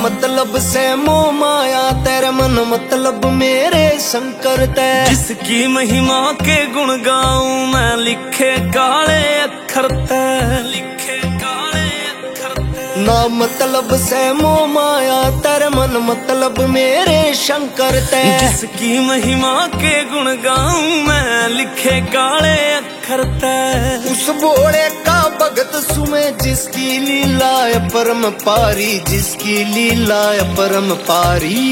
मतलब से मोह माया तेरे मन मतलब मेरे शंकर ते। जिसकी महिमा के गुण गाऊं मैं लिखे काले अक्षर ते, लिखे काले अक्षर ते। ना मतलब से मोह माया तेरे मन मतलब मेरे शंकर ते। जिसकी महिमा के गुण गाऊं मैं लिखे काले अक्षर ते। उस भोले का भगत सुमे जिसकी लीला परम पारी, जिसकी लीला परम पारी।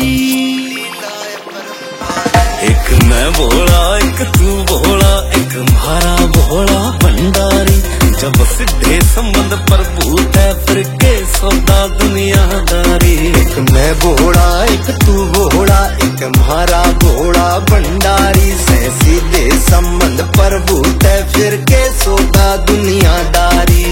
एक मैं भोला एक तू भोला, एक म्हारा भोला भंडारी। जब सिद्धे संबंध प्रभु है फिर के सौदा दुनियादारी। एक मैं भोला एक तू भोला, एक म्हारा भोला भंडारी। से सीधे संबंध प्रभु है फिर के सौदा दुनियादारी।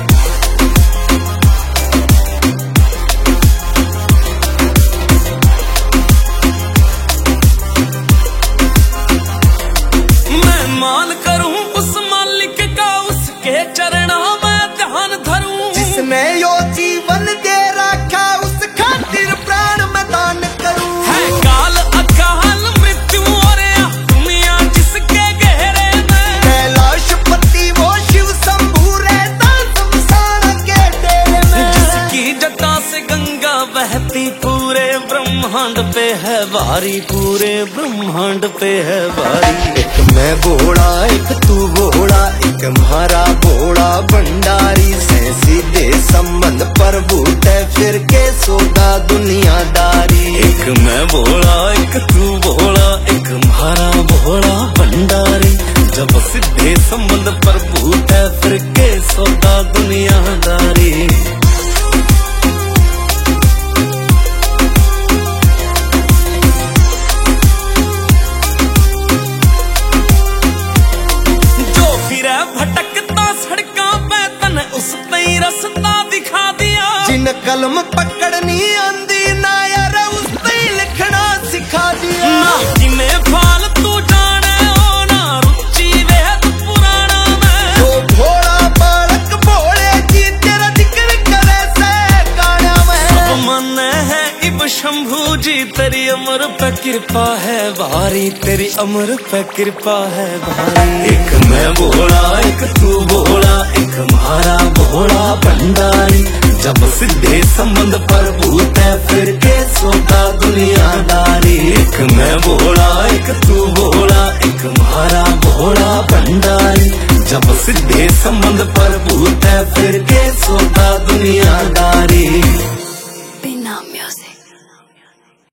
मान करूं उस मालिक का उसके चरणों में ध्यान धरूं। जिसने यो जीवन दे रखा उस खातिर प्राण में दान करूं। है काल अकाल मृत्यु और दुनिया जिसके गहरे में। कैलाशपति वो शिव शंभू रहता शमशान के डेरे में। जिसकी जटा से गंगा बहती पूरे ब्रह्मांड पे है भारी, पूरे ब्रह्मांड पे है भारी। एक मैं भोला एक तू भोला, एक म्हारा भोला भंडारी। से सीधे संबंध प्रभु ते फिर के सौदा दुनियादारी। एक मैं भोला एक तू भोला, एक म्हारा भोला भंडारी। जब सिद्धे संबंध प्रभु है फिर के सौदा दुनियादारी। भटकता सड़कों पे तन उस तई रास्ता दिखा दिया। जिन कलम पकड़नी आंदी ना यार उस तई लिखना सिखा दिया। ना जिन्हें फालतू जाने हो ना रुचि वेद पुराना में। तो भोला बालक भोले जी तेरा जिक्र करे से गाना में। सब मन है इब शंभू जी तेरी अमर पे कृपा है भारी, तेरी अमर पे कृपा है भारी। एक मैं भोला एक तू भोला, एक म्हारा भोला भंडारी। जब सिद्धे संबंध प्रभु है फिर के सौदा दुनियादारी। एक मैं भोला एक तू भोला, एक म्हारा भोला भंडारी। जब सिद्धे संबंध प्रभु है फिर के सौदा दुनिया